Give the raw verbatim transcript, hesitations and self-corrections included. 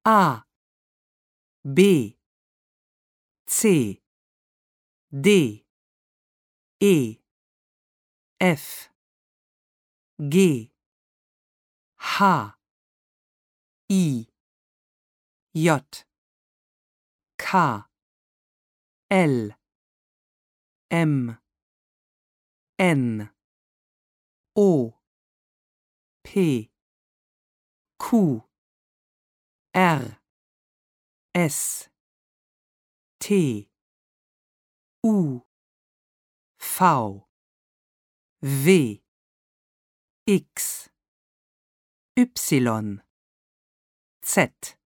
A, B, C, D, E, F, G, H, I, J, K, L, M, N, O, P, Q, R, S, T, U, V, W, X, Y, Z.